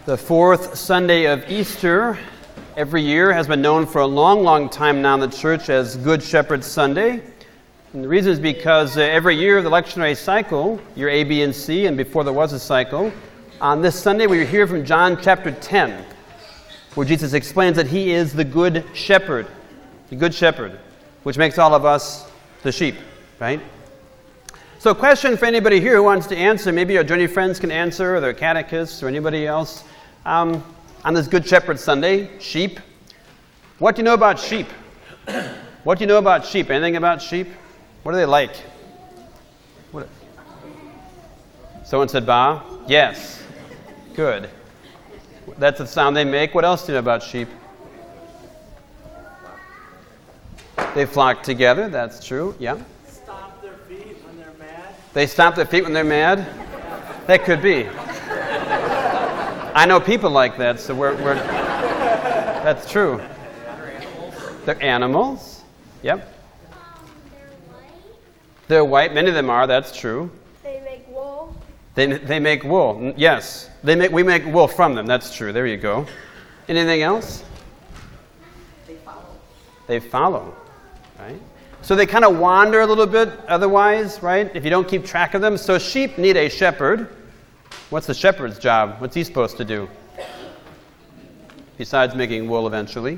The fourth Sunday of Easter every year has been known for a long, long time now in the church as Good Shepherd Sunday. And the reason is because every year the lectionary cycle, year A, B, and C, and before there was a cycle, on this Sunday we hear from John chapter 10, where Jesus explains that he is the Good Shepherd, which makes all of us the sheep, right? So a question for anybody here who wants to answer, maybe our journey friends can answer, or their catechists, or anybody else. On this Good Shepherd Sunday, sheep. What do you know about sheep? What do you know about sheep? Anything about sheep? What are they like? What? Someone said ba? Yes. Good. That's the sound they make. What else do you know about sheep? They flock together. That's true. Yeah. Stomp their feet when they're mad. They stomp their feet when they're mad? That could be. I know people like that, so we're that's true. They're animals. Yep. They're white. Many of them are. That's true. They make wool. They make wool. Yes. We make wool from them. That's true. There you go. Anything else? They follow. Right? So they kind of wander a little bit otherwise, right? If you don't keep track of them. So sheep need a shepherd. What's the shepherd's job? What's he supposed to do? Besides making wool eventually.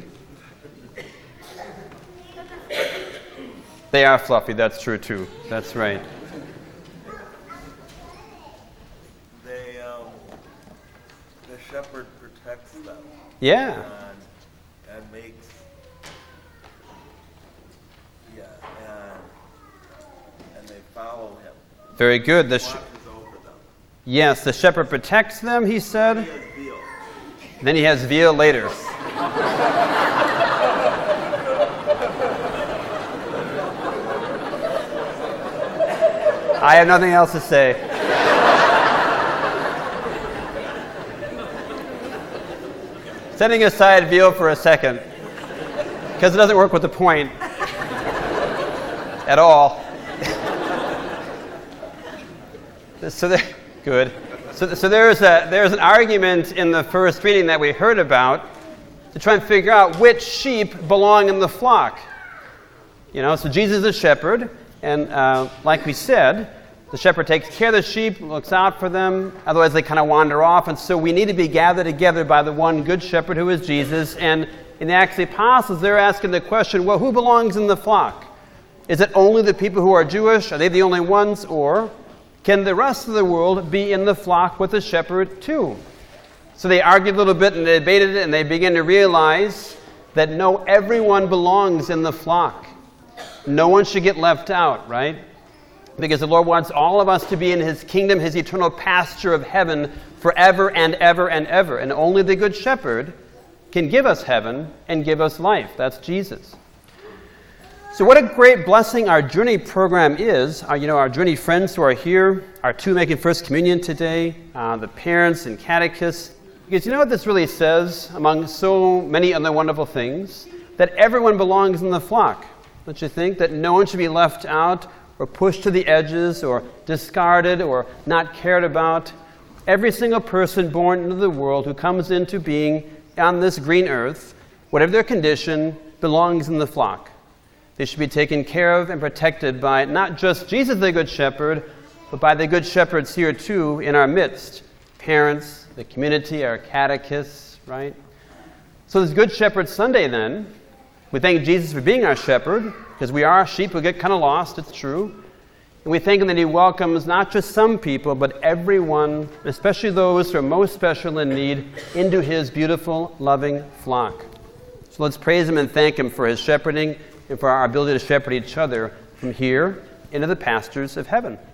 They are fluffy, that's true too. That's right. The shepherd protects them. Yeah. And makes, and they follow him. Very good. Watches over them. Yes, the shepherd protects them, he said. He has veal. Then he has veal later. I have nothing else to say. Setting aside veal for a second, because it doesn't work with the point at all. Good. So there's an argument in the first reading that we heard about to try and figure out which sheep belong in the flock. So Jesus is the shepherd, and like we said, the shepherd takes care of the sheep, looks out for them, otherwise they kind of wander off, and so we need to be gathered together by the one good shepherd who is Jesus. And in the Acts of the Apostles, they're asking the question, well, who belongs in the flock? Is it only the people who are Jewish? Are they the only ones? Or can the rest of the world be in the flock with the shepherd too? So they argued a little bit and they debated it, and they began to realize that no, everyone belongs in the flock. No one should get left out, right? Because the Lord wants all of us to be in his kingdom, his eternal pasture of heaven forever and ever and ever. And only the good shepherd can give us heaven and give us life. That's Jesus. So what a great blessing our Journey program is. Our Journey friends who are here, our two making First Communion today, the parents and catechists. Because you know what this really says, among so many other wonderful things? That everyone belongs in the flock. Don't you think? That no one should be left out or pushed to the edges or discarded or not cared about. Every single person born into the world who comes into being on this green earth, whatever their condition, belongs in the flock. They should be taken care of and protected by not just Jesus the Good Shepherd, but by the good shepherds here too in our midst. Parents, the community, our catechists, right? So this Good Shepherd Sunday then, we thank Jesus for being our shepherd, because we are sheep who get kind of lost, it's true. And we thank him that he welcomes not just some people, but everyone, especially those who are most special in need, into his beautiful, loving flock. So let's praise him and thank him for his shepherding and for our ability to shepherd each other from here into the pastures of heaven.